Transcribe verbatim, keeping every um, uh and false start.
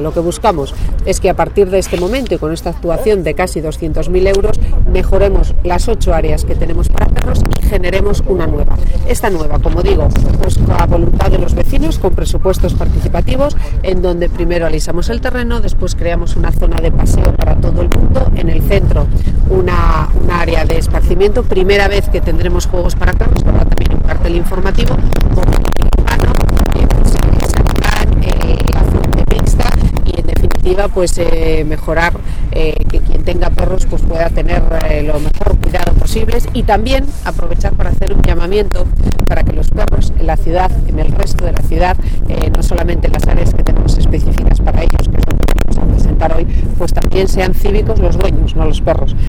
Lo que buscamos es que a partir de este momento y con esta actuación de casi doscientos mil euros mejoremos las ocho áreas que tenemos para perros y generemos una nueva. Esta nueva, como digo, pues a voluntad de los vecinos, con presupuestos participativos, en donde primero alisamos el terreno, después creamos una zona de paseo para todo el mundo, en el centro una, una área de esparcimiento, primera vez que tendremos juegos para perros, habrá también un cartel informativo, y en definitiva pues eh, mejorar eh, que quien tenga perros pues pueda tener eh, lo mejor cuidado posible, y también aprovechar para hacer un llamamiento para que los perros en la ciudad, en el resto de la ciudad, eh, no solamente en las áreas que tenemos específicas para ellos, que es lo que vamos a presentar hoy, pues también sean cívicos los dueños, no los perros.